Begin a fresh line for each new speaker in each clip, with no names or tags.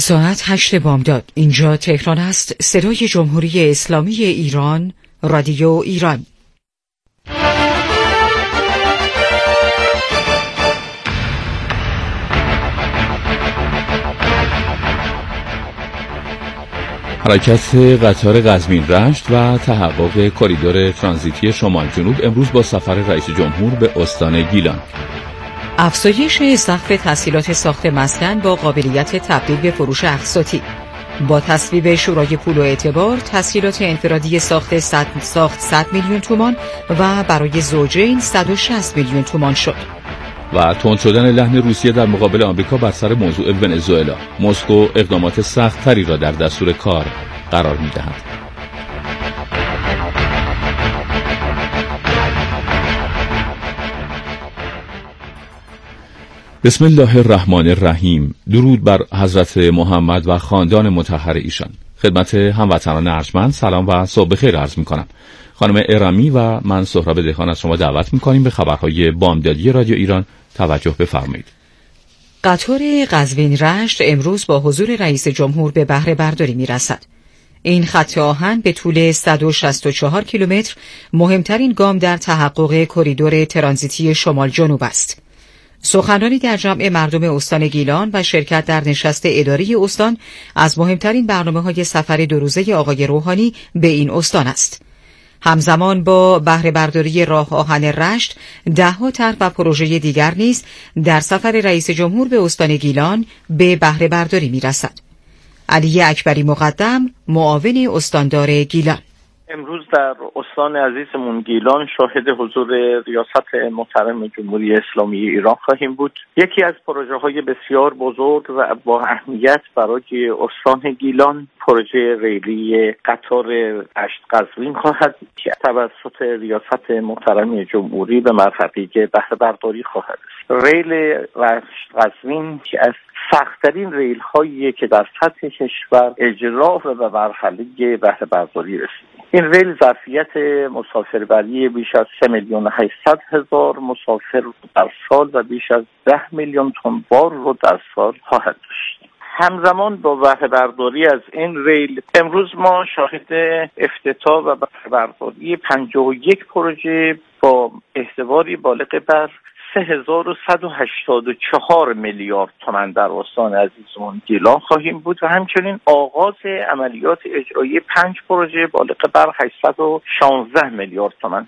ساعت 8 بامداد. اینجا تهران است. صدای جمهوری اسلامی ایران، رادیو ایران.
حرکت قطار قزوین رشت و تحقق کریدور ترانزیتی شمال جنوب امروز با سفر رئیس جمهور به استان گیلان.
افزایش سقف تسهیلات ساخت مسکن با قابلیت تبدیل به فروش اقساطی. با تصویب شورای پول و اعتبار تسهیلات انفرادی ساخت 100 میلیون تومان و برای زوجین 160 میلیون تومان شد.
و تند شدن لحن روسیه در مقابل آمریکا بر سر موضوع ونزوئلا. مسکو اقدامات سخت‌تری را در دستور کار قرار می‌دهد. بسم الله الرحمن الرحیم. درود بر حضرت محمد و خاندان مطهر ایشان. خدمت هموطنان ارجمند سلام و صبح بخیر عرض می‌کنم. خانم ارامی و من سهراب دهقان از شما دعوت می‌کنیم به خبرهای بامدادی رادیو ایران توجه بفرمایید.
قطار قزوین رشت امروز با حضور رئیس جمهور به بهره برداری می‌رسد. این خط آهن به طول 164 کیلومتر مهمترین گام در تحقق کریدور ترانزیتی شمال جنوب است. سخنرانی در جمع مردم استان گیلان و شرکت در نشست اداری استان از مهمترین برنامه‌های سفر 2 روزه آقای روحانی به این استان است. همزمان با بهره برداری راه آهن رشت، 10 طرح و پروژه دیگر نیز در سفر رئیس جمهور به استان گیلان به بهره برداری می‌رسد. علی اکبری مقدم، معاون استاندار گیلان:
امروز در استان عزیزمون گیلان شاهد حضور ریاست محترم جمهوری اسلامی ایران خواهیم بود. یکی از پروژه‌های بسیار بزرگ و با اهمیت برای استان گیلان پروژه ریلی قطار رشت قزوین خواهد که توسط ریاست محترم جمهوری به مرحله‌ای بهره برداری خواهد است. ریل رشت قزوین که از سخت‌ترین ریل هایی که در سطح کشور اجرا و به مرحله بهره برداری رسید. این ریل ظرفیت مسافربری بیش از 3,800,000 مسافر در سال و بیش از 10 میلیون تن بار رو در سال خواهد داشت. همزمان با بهره برداری از این ریل امروز ما شاهد افتتاح و بهره برداری 51 پروژه با احتوایی بالغ بر 3,184 میلیارد تومان در استان عزیزمون گیلان خواهیم بود و همچنین آغاز عملیات اجرایی 5 پروژه بالغ بر 816 میلیارد تومان.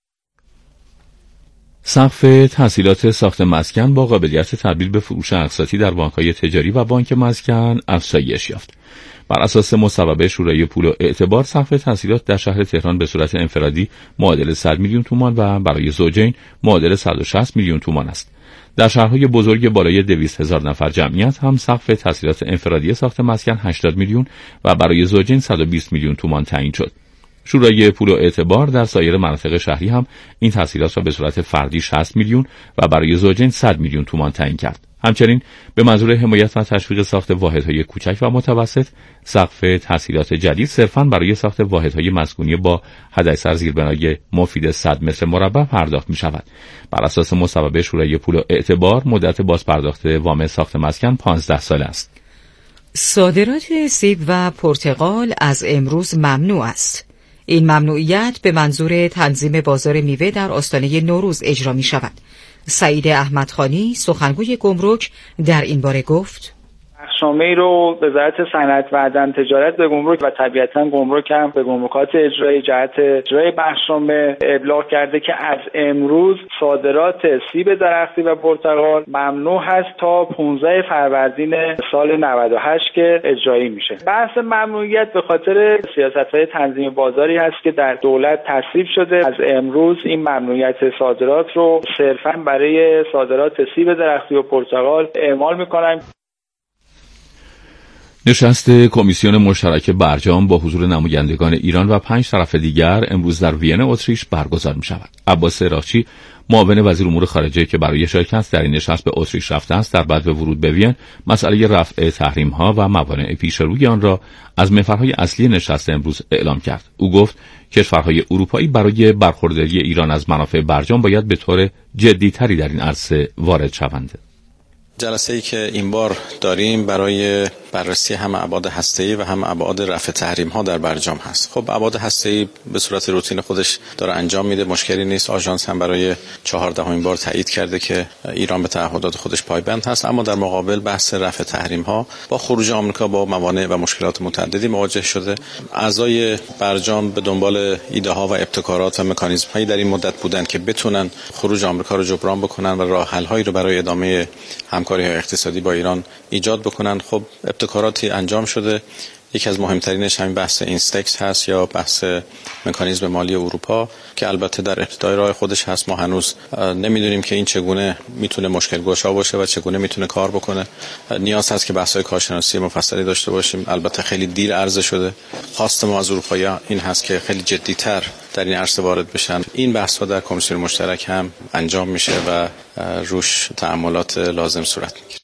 سقف تسهیلات ساخت مسکن با قابلیت تبدیل به فروش اقساطی در بانک‌های تجاری و بانک مسکن افزایش یافت. بر اساس مصوبه شورای پول و اعتبار سقف تسهیلات در شهر تهران به صورت انفرادی معادل 100 میلیون تومان و برای زوجین معادل 160 میلیون تومان است. در شهرهای بزرگ بالای 200,000 نفر جمعیت هم سقف تسهیلات انفرادی ساخت مسکن 80 میلیون و برای زوجین 120 میلیون تومان تعیین شد. شورای پول و اعتبار در سایر مناطق شهری هم این تسهیلات را به صورت فردی 60 میلیون و برای زوجین 100 میلیون تومان تعیین کرد. همچنین به منظور حمایت و تشویق ساخت واحدهای کوچک و متوسط، سقف تسهیلات جدید صرفاً برای ساخت واحدهای مسکونی با حداکثر زیربنای مفید 100 متر مربع پرداخت می شود. بر اساس مصوبه شورای پول و اعتبار مدت بازپرداخت وام ساخت مسکن 15 سال است.
صادرات سیب و پرتقال از امروز ممنوع است. این ممنوعیت به منظور تنظیم بازار میوه در آستانه نوروز اجرا می شود. سعید احمدخانی، سخنگوی گمرک، در این باره گفت:
بخشنامه‌ای رو وزارت صنعت و عدم تجارت به گمرک و طبیعتاً گمرک هم به گمرکات اجرایی جهت اجرای بخشنامه ابلاغ کرده که از امروز صادرات سیب درختی و پرتقال ممنوع هست تا 15 فروردین سال 98 که اجرایی میشه. بحث ممنوعیت به خاطر سیاست‌های تنظیم بازاری هست که در دولت تصویب شده. از امروز این ممنوعیت صادرات رو صرفاً برای صادرات سیب درختی و پرتقال اعمال می‌کنن.
نشست کمیسیون مشترک برجام با حضور نمایندگان ایران و 5 طرف دیگر امروز در وین اتریش برگزار می شود. عباس راچی، معاون وزیر امور خارجه که برای شرکت در این نشست به اتریش رفته است، در بعد ورود به وین مسئله رفع تحریم‌ها و موانع پیش روی آن را از محورهای اصلی نشست امروز اعلام کرد. او گفت کشورهای اروپایی برای برخورداری ایران از منافع برجام باید به طور جدی‌تری در این عرصه وارد شوند.
جلسه‌ای که این بار داریم برای بررسی هم ابعاد هسته‌ای و هم ابعاد رفع تحریم‌ها در برجام هست. خب ابعاد هسته‌ای به صورت روتین خودش داره انجام میده، مشکلی نیست. آژانس هم برای 14مین بار تایید کرده که ایران به تعهدات خودش پایبند هست، اما در مقابل بحث رفع تحریم‌ها با خروج آمریکا با موانع و مشکلات متعددی مواجه شده. اعضای برجام به دنبال ایده‌ها و ابتکارات و مکانیزم‌هایی در این مدت بودند که بتونن خروج آمریکا رو جبران بکنن و راه حل‌هایی رو برای ادامه همکاری‌های اقتصادی با ایران ایجاد بکنن. خب ابتکاراتی انجام شده. یکی از مهمترینش همین بحث اینستکس هست یا بحث مکانیزم مالی اروپا که البته در ابتدای راه خودش هست. ما هنوز نمیدونیم که این چگونه میتونه مشکل گشا باشه و چگونه میتونه کار بکنه. نیاز هست که بحث‌های کارشناسی مفصلی داشته باشیم. البته خیلی دیر عرضه شده. خواست ما از اروپایی‌ها این هست که خیلی جدی‌تر در این عرصه وارد بشن. این بحث‌ها در کمیسیون مشترک هم انجام میشه و روش تأملات لازم صورت میگیره.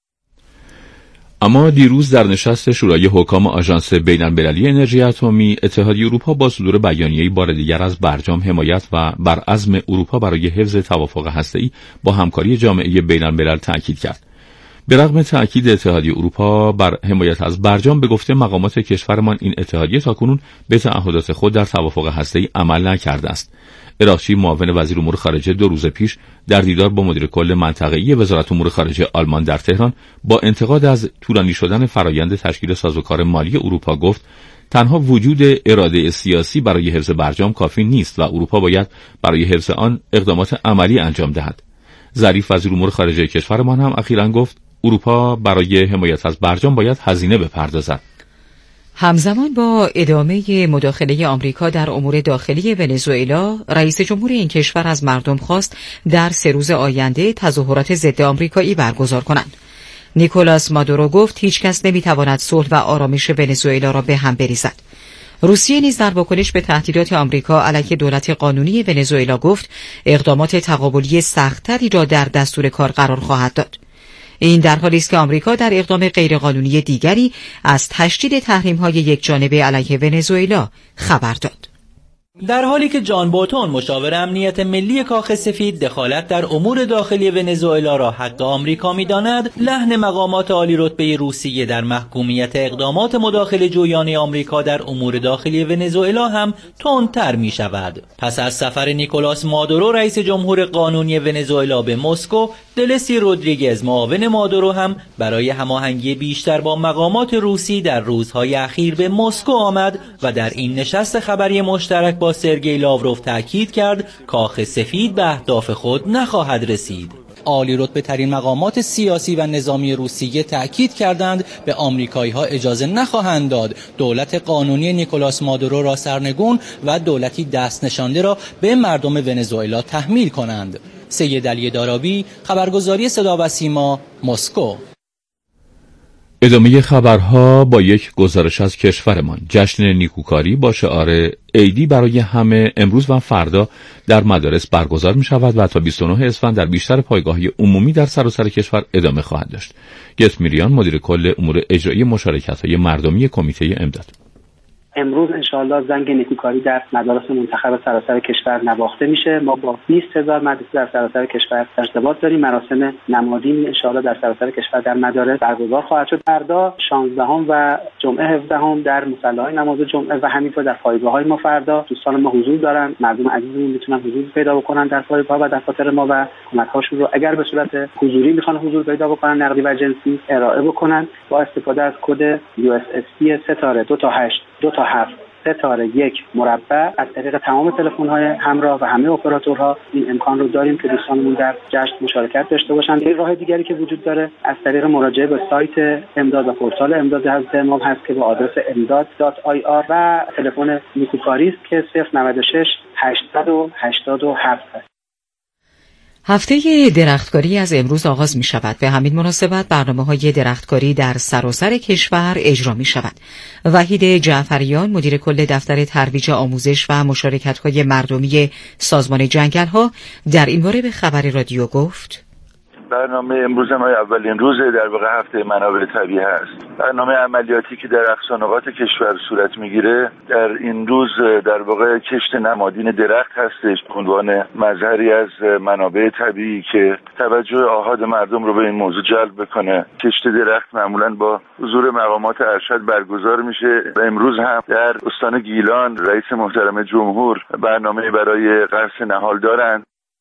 اما دیروز در نشست شورای حکام آژانس بین‌المللی انرژی اتمی، اتحادیه اروپا با صدور بیانیه‌ای بار دیگر از برجام حمایت و بر عزم اروپا برای حفظ توافق هسته‌ای با همکاری جامعه بین‌الملل تأکید کرد. به رغم تأکید اتحادیه اروپا بر حمایت از برجام، به گفته مقامات کشورمان این اتحادیه تاکنون به تعهدات خود در توافق هسته‌ای عمل نکرده است. اراغچی، معاون وزیر امور خارجه، 2 روز پیش در دیدار با مدیر کل منطقه‌ای وزارت امور خارجه آلمان در تهران با انتقاد از طولانی شدن فرایند تشکیل سازوکار مالی اروپا گفت تنها وجود اراده سیاسی برای حفظ برجام کافی نیست و اروپا باید برای حفظ آن اقدامات عملی انجام دهد. ظریف، وزیر امور خارجه کشورمان، هم اخیراً گفت اروپا برای حمایت از برجام باید هزینه بپردازد.
همزمان با ادامه مداخله آمریکا در امور داخلی ونزوئلا، رئیس جمهور این کشور از مردم خواست در 3 روز آینده تظاهرات ضد آمریکایی برگزار کنند. نیکولاس مادورو گفت هیچ کس نمیتواند صلح و آرامش ونزوئلا را به هم بریزد. روسیه نیز در واکنش به تهدیدات آمریکا علیه دولت قانونی ونزوئلا گفت اقدامات تقابلی سخت‌تری را در دستور کار قرار خواهد داد. این در حالی است که آمریکا در اقدام غیرقانونی دیگری از تشدید تحریم‌های یکجانبه علیه ونزوئلا خبر داد.
در حالی که جان بولتون، مشاور امنیت ملی کاخ سفید، دخالت در امور داخلی ونزوئلا را حق آمریکا می‌داند، لحن مقامات عالی رتبه روسیه در محکومیت اقدامات مداخله جویانه آمریکا در امور داخلی ونزوئلا هم تندتر می‌شود. پس از سفر نیکولاس مادورو، رئیس جمهور قانونی ونزوئلا، به مسکو، دلسی رودریگز، معاون مادورو، هم برای هماهنگی بیشتر با مقامات روسی در روزهای اخیر به مسکو آمد و در این نشست خبری مشترک با سرگئی لاوروف تأکید کرد کاخ سفید به اهداف خود نخواهد رسید. عالی رتبه ترین مقامات سیاسی و نظامی روسیه تأکید کردند به آمریکایی‌ها اجازه نخواهند داد دولت قانونی نیکولاس مادورو را سرنگون و دولتی دست نشانده را به مردم ونزوئلا تحمیل کنند. سید علی دارابی، خبرگزاری صدا و سیما، مسکو.
ادامه خبرها با یک گزارش از کشورمان. جشن نیکوکاری با شعار عیدی برای همه امروز و فردا در مدارس برگزار می شود و تا 29 اسفند در بیشتر پایگاه‌های عمومی در سراسر کشور ادامه خواهد داشت. گت میریان، مدیر کل امور اجرایی مشارکت‌های مردمی کمیته امداد:
امروز انشاءالله زنگ نیکوکاری در مدارس منتخب سراسر کشور نواخته میشه. ما با 20000 مدرسه در سراسر کشور ارتباط داریم. مراسم نمادین انشاءالله در سراسر کشور در مدارس برگزار خواهد شد. فردا 16 و جمعه 17 در مصلی‌های نماز جمعه و همینطور در پایگاه‌های ما فردا دوستان ما حضور دارن. مردم عزیزمون میتونن حضور پیدا بکنن در پایگاه و دفاتر ما و کمک‌هاشون رو اگر به صورت حضوری میخوان حضور پیدا بکنن، نقدی و جنسی ارائه بکنن با استفاده از کد USSD *287*1 از طریق تمام تلفن‌های همراه و همه اپراتورها این امکان رو داریم که دوستانمون در جشن مشارکت داشته باشن. این راه دیگری که وجود داره از طریق مراجعه به سایت امداد و پورتال امداد حضرت امام هست که به آدرس امداد.ir و تلفن نیکوکاری است که 096 887 است.
هفته درختکاری از امروز آغاز می شود. به همین مناسبت برنامه‌های درختکاری در سراسر کشور اجرا می شود. وحید جعفریان، مدیر کل دفتر ترویج آموزش و مشارکت‌های مردمی سازمان جنگل‌ها، در این باره به خبر رادیو گفت:
برنامه امروز ما اولین روز در واقع هفته منابع طبیعی هست. برنامه عملیاتی که در اقصا نقاط کشور صورت میگیره در این روز در واقع کشت نمادین درخت هستش به عنوان مظهری از منابع طبیعی که توجه آحاد مردم رو به این موضوع جلب بکنه. کشت درخت معمولا با حضور مقامات ارشد برگزار میشه و امروز هم در استان گیلان رئیس محترم جمهور برنامه برای قرص نهال دارند.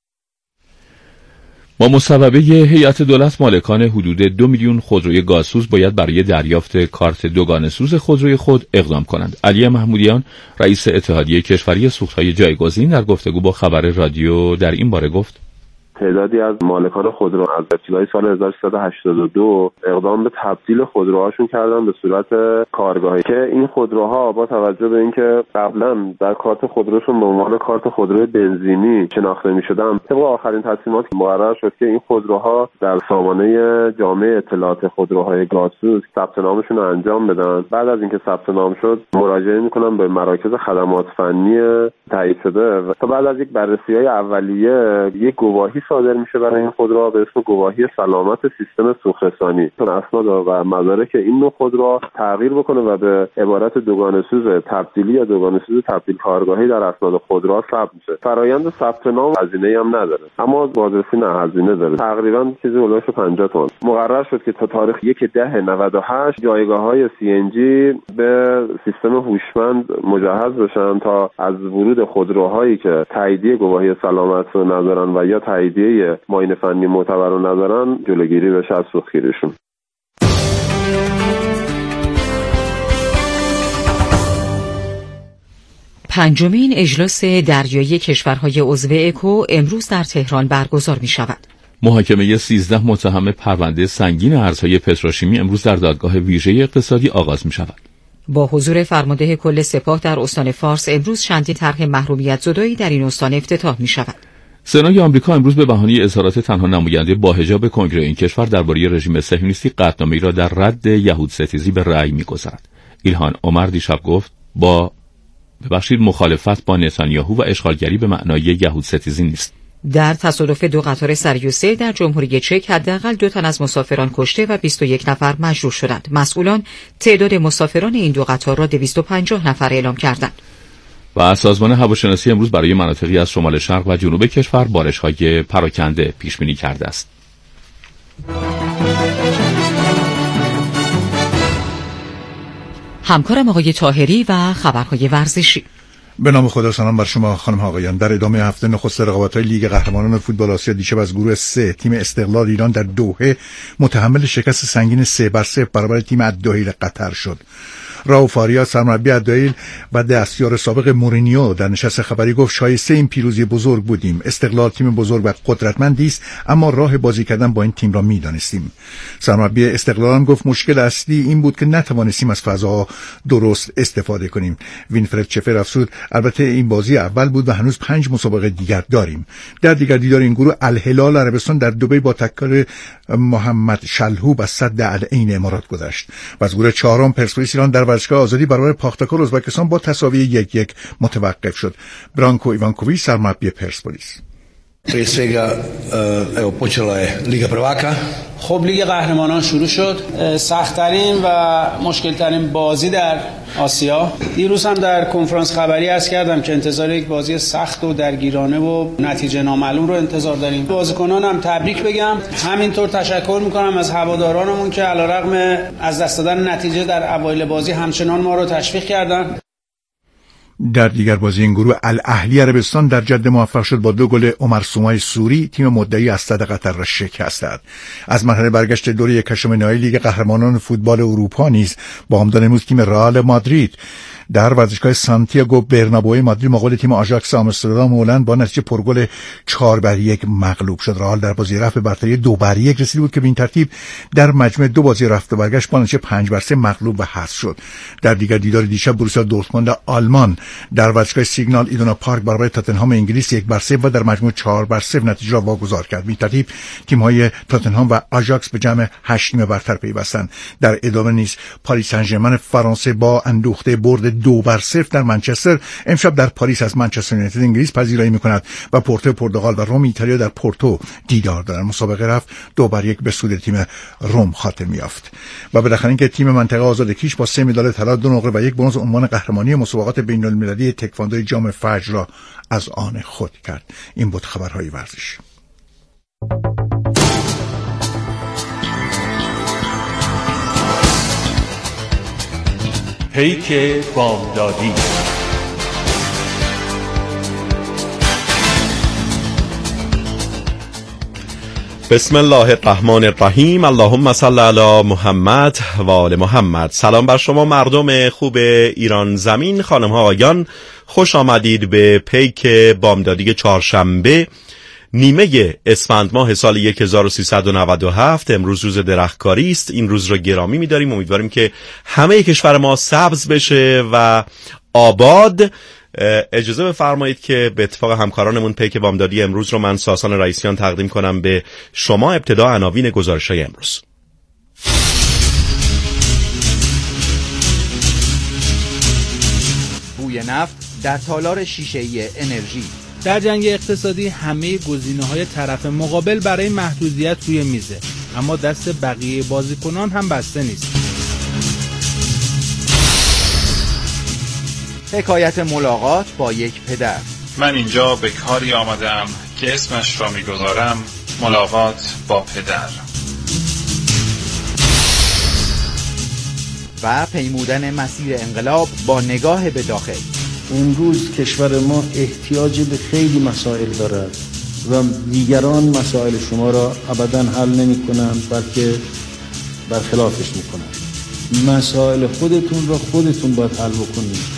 با مصوبه هیئت دولت مالکان حدود 2 میلیون خودروی گازسوز باید برای دریافت کارت دوگانه سوز خودروی خود اقدام کنند. علی محمودیان رئیس اتحادیه کشوری سوخت‌های جایگزین در گفتگو با خبر رادیو در این باره گفت:
تعدادی از مالکان خودرو از ابتدای سال 1382 اقدام به تبدیل خودروهاشون کردن به صورت کارگاهی که این خودروها با توجه به اینکه قبلا در کارت خودروشون به عنوان کارت خودرو بنزینی شناخته می‌شدن، طبق آخرین تصمیمات مقرر شد که این خودروها در سامانه جامعه اطلاعات خودروهای گازسوز ثبت نامشون رو انجام بدن. بعد از اینکه ثبت نام شد مراجعه می‌کنن به مراکز خدمات فنی تایید شده تا بعد از یک بررسی‌های اولیه یک گواهی صادر میشه برای این خودروها به اسم گواهی سلامت سیستم سوخت‌رسانی تا اسناد و مدارک این نوع خودروها تغییر بکنه و به عبارت دوگانه سوز تبدیلی یا دوگانه سوز تبدیل کارگاهی در اسناد خودروها ثبت میشه. فرآیند ثبت نام هزینه‌ای هم نداره، اما بازرسی نه هزینه داره، تقریبا چیزی هولوش 50 تومان. مقرر شد که تا تاریخ 1/10/98 جایگاه‌های CNG به سیستم هوشمند مجهز بشن تا از ورود خودروهایی که تاییدیه گواهی سلامت رو ندارن و یا تاییدیه معاینه فنی معتبر رو ندارن جلوگیری بشه از سوختگیریشون.
پنجمین اجلاس دریایی کشورهای عضو اکو امروز در تهران برگزار می شود.
محاکمه 13 متهم پرونده سنگین ارزهای پتروشیمی امروز در دادگاه ویژه اقتصادی آغاز می شود.
با حضور فرمانده کل سپاه در استان فارس امروز چندین طرح محرومیت زدایی در این استان افتتاح می شود.
سنای آمریکا امروز به بهانه اظهارات تنها نماینده با حجاب کنگره این کشور درباره رژیم صهیونیستی قطعنامه‌ای را در رد یهودستیزی به رأی می‌گذارد. ایلهان عمر دیشب گفت مخالفت با نتانیاهو و اشغالگری به معنای یهودستیزی نیست.
در تصادف دو قطار سری و سیر در جمهوری چک حداقل 2 تن از مسافران کشته و 21 نفر مجروح شدند. مسئولان تعداد مسافران این دو قطار را 250 نفر اعلام کردند.
و سازمان هواشناسی امروز برای مناطقی از شمال شرق و جنوب کشور بارش‌های پراکنده پیش بینی کرده است.
همکارم آقای طاهری و خبرهای ورزشی.
به نام خدا، سلام بر شما خانم ها آقایان. در ادامه هفته نخست رقابت‌های لیگ قهرمانان فوتبال آسیا دیشب از گروه 3 تیم استقلال ایران در دوحه متحمل شکست سنگین 3-0 برابر تیم الدحیل قطر شد. راو فاریا سرمربی الدحیل و دستیار سابق مورینیو در نشست خبری گفت شایسته این پیروزی بزرگ بودیم. استقلال تیم بزرگ و قدرتمندی است، اما راه بازی کردن با این تیم را می‌دانستیم. سرمربی استقلال هم گفت مشکل اصلی این بود که نتوانستیم از فضاها درست استفاده کنیم. وینفرد چفر افسود البته این بازی اول بود و هنوز 5 مسابقه دیگر داریم. در دیگر دیدار این گروه الهلال عربستان در دبی با تکل محمد شلهوب از صد العین امارات گذشت و از گروه 4 پرسپولیس ایران در ورزشگاه آزادی برابر پاختاکور ازبکستان با تساوی 1-1 متوقف شد. برانکو ایوانکوویچ سرمربی پرسپولیس:
Prije svega, evo počela je Liga prvaka.
خب لیگ قهرمانان شروع شد. سخت‌ترین و مشکل‌ترین بازی در آسیا. دیروز هم در کنفرانس خبری عرض کردم که انتظار یک بازی سخت و درگیرانه و نتیجه نامعلوم رو انتظار داریم. بازیکنانم تبریک بگم. همینطور تشکر می‌کنم از هوادارانمون که علیرغم از دست دادن نتیجه در اوایل بازی همچنان ما رو تشویق کردن.
در دیگر بازی این گروه الاهلی عربستان در جده موفق شد با 2 گل عمر سومای سوری تیم مدعی اسد قطر را شکست داد. از مرحله برگشت دور 1/8 نهایی لیگ قهرمانان فوتبال اروپا نیز با همدان امروز تیم رئال مادرید در ورزشگاه سانتیاگو برنابئو مادرید مقابل تیم آژاکس آمستردام هلند با نتیجه پرگل 4-1 مغلوب شد. رئال در بازی رفت به برتری 2-1 رسیده بود که به این ترتیب در مجموع 2 بازی رفت و برگشت با نتیجه 5-3 مغلوب و حذف شد. در دیگر دیدار دیشب بروسیا دورتموند آلمان در ورزشگاه سیگنال ایدونا پارک برابر تاتنهام انگلیس 1-0 و در مجموع 4-0 نتیجه را واگذار کرد. به این ترتیب تیم‌های تاتنهام و آژاکس به جمع 8 تیم برتر پیوستند. در ادامه نیز پاریس سن ژرمن فرانسه با اندوخته برد 2-0 در منچستر. امشب در پاریس از منچستر یونایتد انگلیس پذیرایی می‌کند و پورتو پرتغال و روم ایتالیا در پورتو دیدار دارند. مسابقه رفت 2-1 به سود تیم روم خاتمه یافت. و بالاخره اینکه تیم منطقه آزاد کیش با 3 مدال طلا، 2 نقره و 1 برنز عنوان قهرمانی مسابقات بین‌المللی تکواندو جام فجر را از آن خود کرد. این بود خبرهای ورزشی.
پیک بامدادی.
بسم الله الرحمن الرحیم. اللهم صل علی محمد و آل محمد. سلام بر شما مردم خوب ایران زمین، خانم ها آقایان، خوش آمدید به پیک بامدادی چهارشنبه نیمه اسفند ماه سال 1397. امروز روز درختکاری است. این روز را گرامی می‌داریم. امیدواریم که همه کشور ما سبز بشه و آباد. اجازه بفرمایید که به اتفاق همکارانمون پیک بامدادی امروز رو من ساسان رئیسیان تقدیم کنم به شما. ابتدا عناوین گزارش‌های امروز.
بوی نفت در تالار شیشه‌ای انرژی.
در جنگ اقتصادی همه گزینه‌های طرف مقابل برای محدودیت روی میزه، اما دست بقیه بازیکنان هم بسته نیست.
حکایت ملاقات با یک پدر.
من اینجا به کاری آمدم که اسمش را میگذارم ملاقات با پدر.
و پیمودن مسیر انقلاب با نگاه به داخل.
امروز کشور ما احتیاج به خیلی مسائل دارد و دیگران مسائل شما را ابداً حل نمی کنند، بلکه برخلافش می کنند. مسائل خودتون را خودتون باید حل بکنید.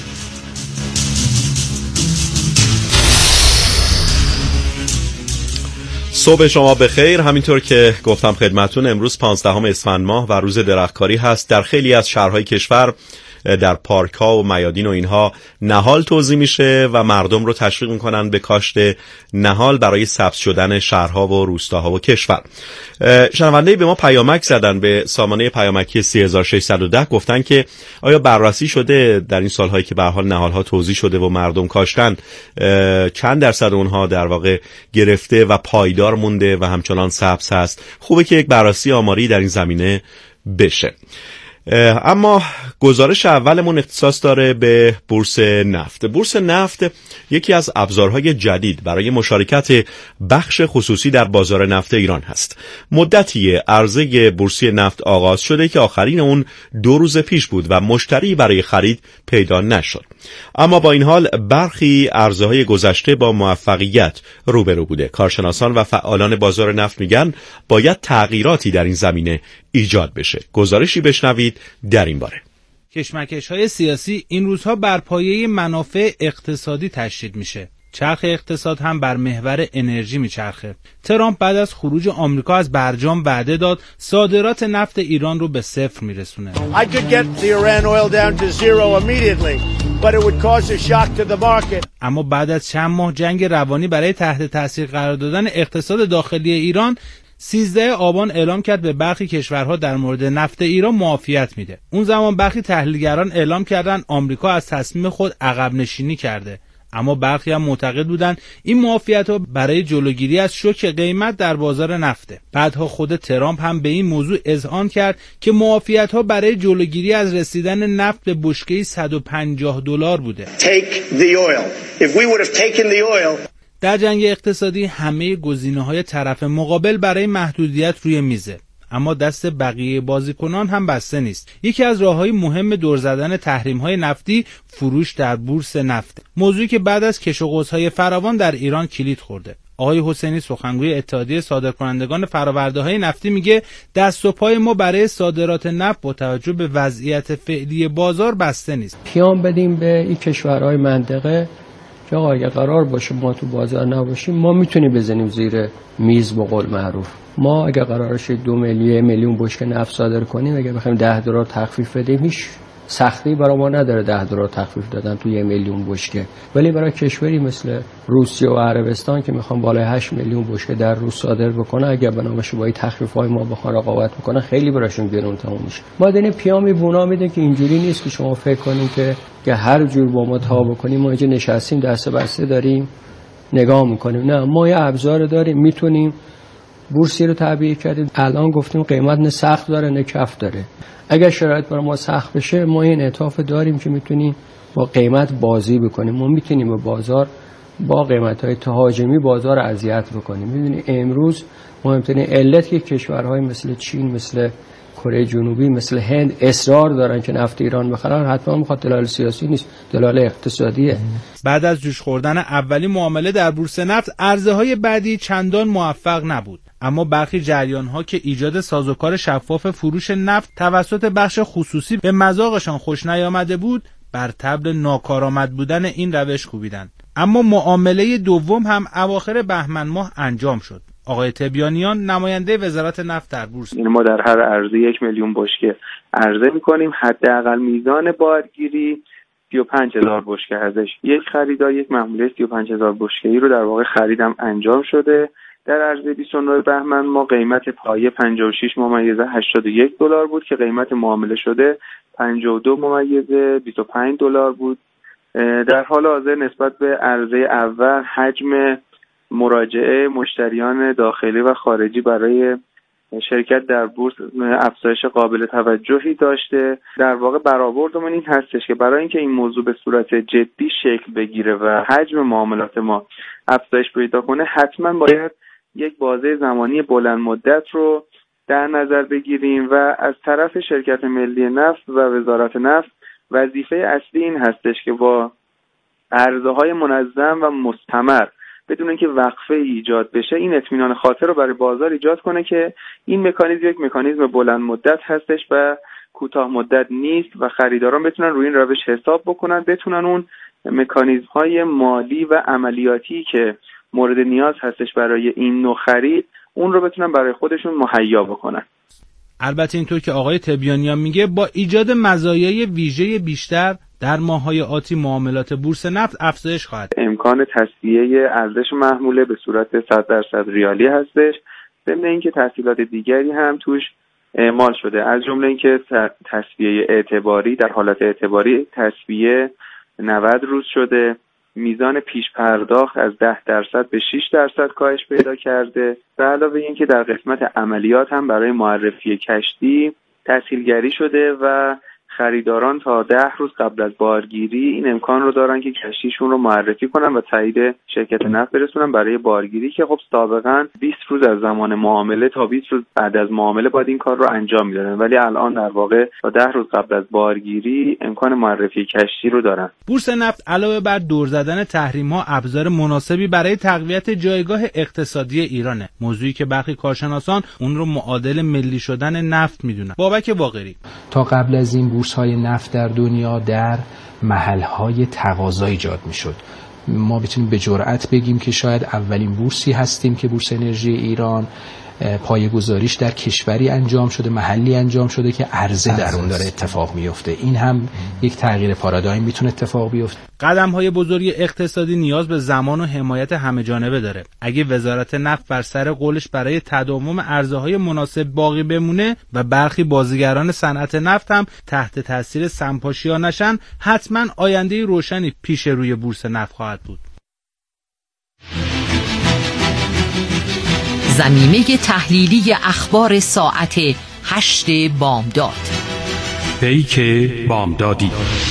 صبح شما بخیر. همینطور که گفتم خدمتون، امروز 15 اسفند ماه و روز درختکاری هست. در خیلی از شهرهای کشور در پارک ها و میادین و اینها نهال توزیع میشه و مردم رو تشویق میکنن به کاشت نهال برای سبز شدن شهرها و روستاها و کشور. شنونده‌ای به ما پیامک زدن به سامانه پیامکی 3610، گفتن که آیا بررسی شده در این سالهایی که به هر حال نهال ها توزیع شده و مردم کاشتن چند درصد اونها در واقع گرفته و پایدار مونده و همچنان سبز هست؟ خوبه که یک بررسی آماری در این زمینه بشه. اما گزارش اولمون اختصاص داره به بورس نفت. بورس نفت یکی از ابزارهای جدید برای مشارکت بخش خصوصی در بازار نفت ایران هست. مدتی عرضه بورسی نفت آغاز شده که آخرین اون 2 روز پیش بود و مشتری برای خرید پیدا نشد. اما با این حال برخی عرضه‌های گذشته با موفقیت روبرو بوده. کارشناسان و فعالان بازار نفت میگن باید تغییراتی در این زمینه ایجاد بشه. گزارشی بشنوید در این باره.
کشمکش‌های سیاسی این روزها بر پایه منافع اقتصادی تشدید میشه. چرخ اقتصاد هم بر محور انرژی میچرخه. ترامپ بعد از خروج آمریکا از برجام وعده داد صادرات نفت ایران رو به 0 میرسونه. اما بعد از چند ماه جنگ روانی برای تحت تاثیر قرار دادن اقتصاد داخلی ایران، 13 آبان اعلام کرد به برخی کشورها در مورد نفت ایران معافیت میده. اون زمان برخی تحلیلگران اعلام کردن آمریکا از تصمیم خود عقب نشینی کرده، اما برخی هم معتقد بودن این معافیت‌ها برای جلوگیری از شوک قیمت در بازار نفته. بعدها خود ترامپ هم به این موضوع اذعان کرد که معافیت‌ها برای جلوگیری از رسیدن نفت به بشکه $150 بوده. در جنگ اقتصادی همه گزینه‌های طرف مقابل برای محدودیت روی میزه، اما دست بقیه بازیکنان هم بسته نیست. یکی از راه‌های مهم دور زدن تحریم‌های نفتی فروش در بورس نفت، موضوعی که بعد از کش و قوس‌های فراوان در ایران کلید خورده. آقای حسینی سخنگوی اتحادیه صادرکنندگان فرآورده‌های نفتی میگه دست و پای ما برای صادرات نفت با توجه به وضعیت فعلی بازار بسته نیست.
پیام بدیم به این کشورهای منطقه که آقا اگه قرار باشه ما تو بازار نباشیم، ما میتونیم بزنیم زیر میز به قول معروف. ما اگه قرارشه 2 میلیون بشکه نفت صادر کنیم، اگه بخوایم $10 تخفیف بدیم، هیچ سختی برای ما نداره $10 تخفیف دادن تو 1 میلیون بشکه، ولی برای کشوری مثل روسیه و عربستان که میخوان بالای 8 میلیون بشکه در روز صادر بکنه، اگر بنامش با این تخفیف‌های ما بخوان رقابت بکنه خیلی براشون گرون تموم میشه. ما داریم پیامی بونا میدیم که اینجوری نیست که شما فکر کنید که هر جور با ما تا بکنیم ما اینجا نشستیم دست بسته داریم نگاه میکنیم. نه، ما یه ابزار داریم، میتونیم بورسی رو تعبیه کردیم. الان گفتیم قیمت نه سخت داره نه کف داره. اگر شرایط برای ما سخت بشه ما این انعطاف داریم که میتونیم با قیمت بازی بکنیم. ما میتونیم به بازار با قیمت‌های تهاجمی بازار اذیت بکنیم. میدونی امروز مهمترین علت که کشورهای مثل چین، مثل کره جنوبی، مثل هند اصرار دارن که نفت ایران بخرن، حتما میخواد دلایل سیاسی نیست، دلایل اقتصادیه.
بعد از جوش خوردن اولین معامله در بورس نفت، عرضه‌های بعدی چندان موفق نبود. اما برخی جریان‌ها که ایجاد سازوکار شفاف فروش نفت توسط بخش خصوصی به مذاقشان خوش نیامده بود، بر طبل ناکارآمد بودن این روش کوبیدند. اما معامله دوم هم اواخر بهمن ماه انجام شد. آقای تبیانیان، نماینده وزارت نفت در بورس:
ما در هر عرضه 1 میلیون بشکه عرضه می‌کنیم، حداقل میزان بارگیری 35000 بشکه ازش. یک خریدار یک محموله 35000 بشکه‌ای رو در واقع خریدم انجام شده. در عرضه 29 بهمن ما قیمت پایه 56.81 دلار بود که قیمت معامله شده 52.25 دلار بود. در حال حاضر نسبت به عرضه اول حجم مراجعه مشتریان داخلی و خارجی برای شرکت در بورس افزایش قابل توجهی داشته. در واقع برآوردمون این هستش که برای اینکه این موضوع به صورت جدی شکل بگیره و حجم معاملات ما افزایش پیدا کنه، حتما باید یک بازه زمانی بلند مدت رو در نظر بگیریم و از طرف شرکت ملی نفت و وزارت نفت وظیفه اصلی این هستش که با عرضه‌های منظم و مستمر بدون اینکه وقفه ایجاد بشه این اطمینان خاطر رو برای بازار ایجاد کنه که این مکانیزم یک مکانیزم بلند مدت هستش و کوتاه مدت نیست و خریداران بتونن روی این روش حساب بکنن، بتونن اون مکانیزم‌های مالی و عملیاتی که مورد نیاز هستش برای این نوع خرید اون رو بتونن برای خودشون مهیا بکنن.
البته اینطور که آقای تبیانیان میگه با ایجاد مزایای ویژه بیشتر در ماه‌های آتی معاملات بورس نفت افزایش خواهد. امکان
تصفیه ارزش محموله به صورت 100% ریالی هستش، ضمن اینکه تسهیلات دیگری هم توش اعمال شده، از جمله اینکه تصفیه اعتباری در حالت اعتباری تصفیه 90 روز شده، میزان پیش پرداخت از 10% به 6% کاهش پیدا کرده و علاوه اینکه در قسمت عملیات هم برای معرفی کشتی تسهیلگری شده و خریداران تا 10 روز قبل از بارگیری این امکان رو دارن که کشتیشون رو معرفی کنن و تایید شرکت نفت برسونن برای بارگیری که خب سابقا 20 روز از زمان معامله تا 20 روز بعد از معامله باید این کار رو انجام میدادن، ولی الان در واقع تا 10 روز قبل از بارگیری امکان معرفی کشتی رو دارن.
بورس نفت علاوه بر دور زدن تحریم‌ها ابزار مناسبی برای تقویت جایگاه اقتصادی ایرانه، موضوعی که برخی کارشناسان اون رو معادل ملی شدن نفت میدونن. بابک باقری:
تا قبل از این بورس‌های نفت در دنیا در محل‌های تقاضا ایجاد می‌شد. ما بتونیم به جرئت بگیم که شاید اولین بورسی هستیم که بورس انرژی ایران پایه‌گذاریش در کشوری انجام شده، محلی انجام شده که عرضه در اون داره اتفاق میفته. این هم یک تغییر پارادایم میتونه اتفاق بیفته.
قدم‌های بزرگ اقتصادی نیاز به زمان و حمایت همه‌جانبه داره. اگه وزارت نفت بر سر قولش برای تداوم عرضه‌های مناسب باقی بمونه و برخی بازیگران صنعت نفت هم تحت تاثیر سمپاشی‌ها نشن، حتما آینده روشنی پیش روی بورس نفت خواهد بود.
زمینه تحلیلی اخبار ساعت 8 بامداد.
پیک بامدادی.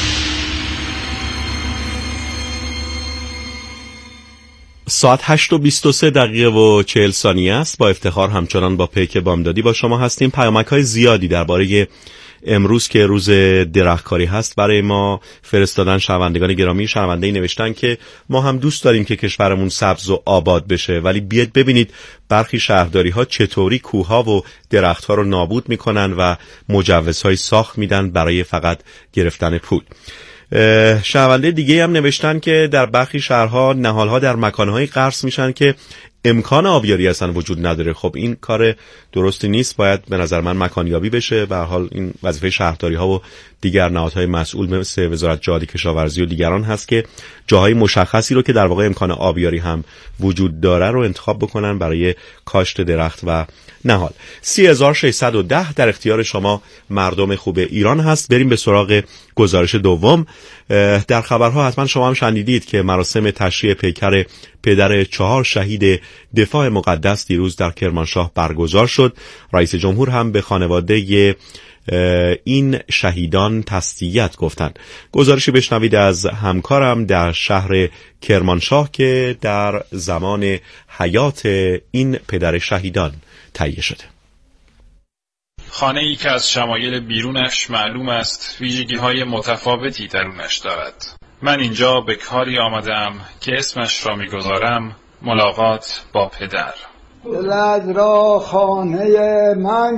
ساعت 8:23 و 40 ثانیه است. با افتخار همچنان با پیک بامدادی با شما هستیم. پیامک‌های زیادی درباره امروز که روز درختکاری هست برای ما فرستادن شنوندگان گرامی. شنونده‌ای نوشتن که ما هم دوست داریم که کشورمون سبز و آباد بشه، ولی بیاید ببینید برخی شهرداری‌ها چطوری کوه‌ها و درخت‌ها رو نابود می‌کنن و مجوزهای ساخت میدن برای فقط گرفتن پول. شنونده دیگه هم نوشتن که در برخی شهرها نهال‌ها در مکان‌های غرس میشن که امکان آبیاری اصلا وجود نداره. خب این کار درستی نیست، باید به نظر من مکانیابی بشه. به هر حال این وظیفه شهرداری ها و دیگر نهادهای مسئول مثل وزارت جهاد کشاورزی و دیگران هست که جاهای مشخصی رو که در واقع امکان آبیاری هم وجود داره رو انتخاب بکنن برای کاشت درخت و نهال. 30610 در اختیار شما مردم خوب ایران هست. بریم به سراغ گزارش دوم. در خبرها حتما شما هم شنیدید که مراسم تشییع پیکر پدر 4 شهید دفاع مقدس دیروز در کرمانشاه برگزار شد. رئیس جمهور هم به خانواده این شهیدان تسلیت گفتند. گزارشی بشنوید از همکارم در شهر کرمانشاه که در زمان حیات این پدر شهیدان تهیه شده.
خانه ای که از شمایل بیرونش معلوم است ویژگی‌های متفاوتی درونش دارد. من اینجا به کاری آمدم که اسمش را می‌گذارم ملاقات با پدر.
دلت را خانه من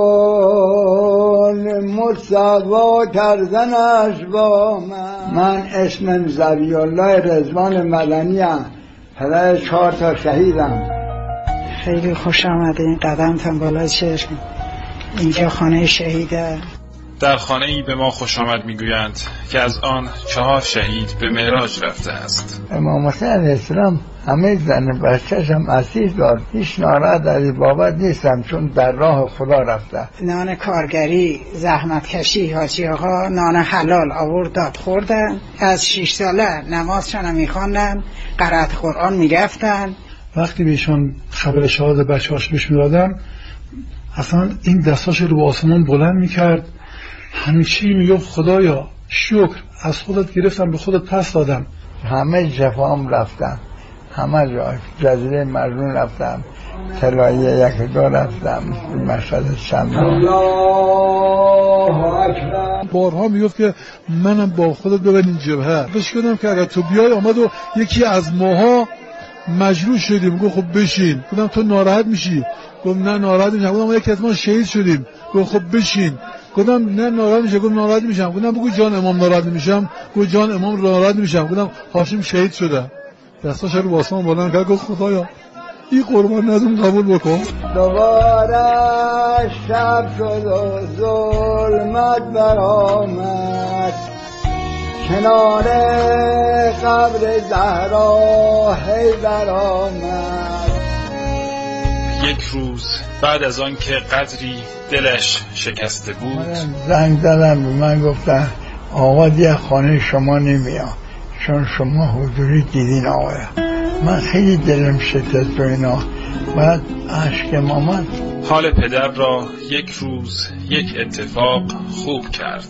کن مصطفی کردنش با من اسمم ذبیح الله رضوان مدنیم، پدر 4 تا شهیدم.
خیلی خوش آمده این قدمتان بالای چشم. اینجا خانه شهیده.
در خانه ای به ما خوش آمد میگویند که از آن 4 شهید به معراج رفته است.
امام حسین علیه السلام همه زن بچه‌ش هم اسیر داد. هیچ ناراحت از این بابت نیستم چون در راه خدا رفته.
نان کارگری، زحمت کشی حاجی آقا نان حلال آورد داد خوردن. از 6 ساله نمازشان هم میخواندن، قرائت قرآن میرفتن.
وقتی بهشون خبر شهادت بچه‌هاش بهش میدادن اصلا این دستاش رو به آسمان بلند میکرد، همیشه میگفت خدایا شکر از خودت گرفتم به خودت پس دادم.
همه جفام رفتم، همه جا جزیره مردون رفتم، طلایه 1 و 2 رفتم، مشهد شمران.
بارها میگفت که منم با خودت ببر این جبهه. بهش گفتم که اگر تو بیای آمد و یکی از ماها مجروح شدیم، گفت خب بشین. گفتم تو ناراحت میشی؟ گفت نه ناراحت نمیشم. گفتم یکی از ما شهید شدیم، گفت خب بشین. گفتم نه ناراحت میشه. گفت ناراحت میشم. گفتم بگو جان امام ناراحت نمیشم. گفت جان امام ناراحت نمیشم. گفتم هاشم شهید شده. دستاش رو با آسمان بلند کرد، گفت خدایا این قربان ندون قبول بکن.
دوباره شب شد و ظلمت برآمد، کنار قبر زهرا حیدر آمد.
یک روز بعد از آن که قدری دلش شکسته بود
زنگ زدم به من، گفتن آقا دیگه خانه شما نمیام چون شما حضوری دیدین آقا. من خیلی دلم شکست و اینا. بعد عشقم آمد.
حال پدر را یک روز یک اتفاق خوب کرد.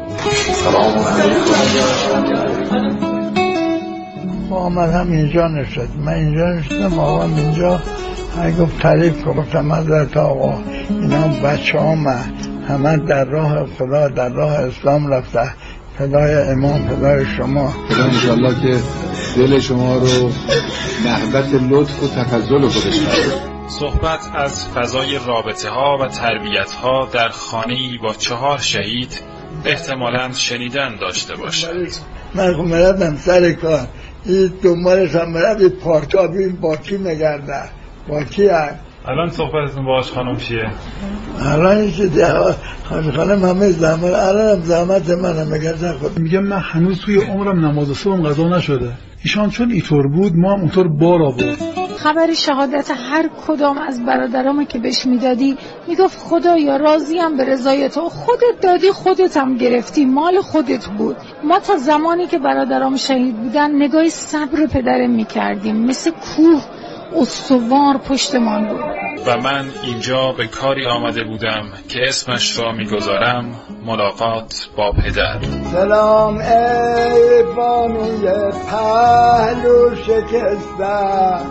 آمد هم اینجا نشد. من اینجا نشدم، آقا اینجا های گفت تعریف گفتم حضرت آقا اینا بچه همه در راه خدا در راه اسلام رفته، فدای امام فدای شما.
خدا انشالله که دل شما رو نهبت لطف و تفضل خودش کرده.
صحبت از فضای رابطه ها و تربیت ها در خانه‌ای با 4 شهید احتمالاً شنیدن داشته باشد.
من مردم سر کار این دنبالش هم مرد این پارتا بیم با کی نگرده با کی هم.
الان صحبتتون با آج خانم چیه؟
الان این چیزی حاج خانم همه زحمت، الان هم زحمت منم مگرده خود.
میگم من هنوز توی عمرم نماز صبحم قضا نشده. ایشان چون اینطور بود ما هم اونطور بار آورد.
خبر شهادت هر کدام از برادرام که بهش میدادی میگفت خدایا راضیم به رضای تو، خودت دادی خودت هم گرفتی، مال خودت بود. ما تا زمانی که برادرام شهید بودن نگاه صبر پدرم میکردیم، مثل کوه استوار پشتمان بود.
و من اینجا به کاری آمده بودم که اسمش را میگذارم ملاقات با پدر.
سلام ای بامی پهلو شکسته.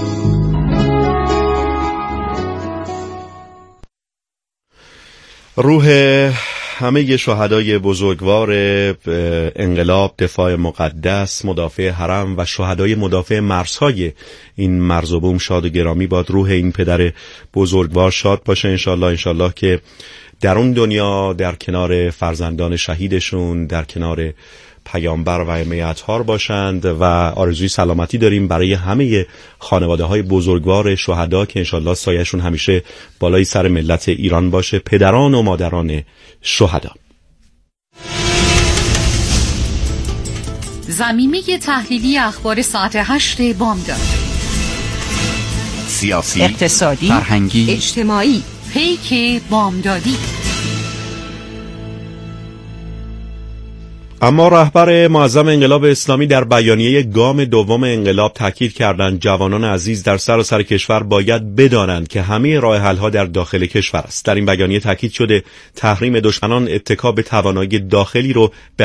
روح همه شهدای بزرگوار انقلاب، دفاع مقدس، مدافع حرم و شهدای مدافع مرزهای این مرز و بوم شاد و گرامی باد. روح این پدر بزرگوار شاد باشه انشالله که در اون دنیا در کنار فرزندان شهیدشون، در کنار پیامبر و ائمه اطهار باشند و آرزوی سلامتی داریم برای همه خانواده‌های بزرگوار شهدا که انشالله سایه‌شون همیشه بالای سر ملت ایران باشه، پدران و مادران شهدا.
زمینه تحلیلی اخبار ساعت 8 بامداد.
سیاسی،
اقتصادی،
فرهنگی،
اجتماعی. پیک بامدادی.
اما رهبر معظم انقلاب اسلامی در بیانیه گام دوم انقلاب تاکید کردند جوانان عزیز در سراسر کشور باید بدانند که همه راه حل‌ها در داخل کشور است. در این بیانیه تاکید شده تحریم دشمنان اتکا به توانایی داخلی رو به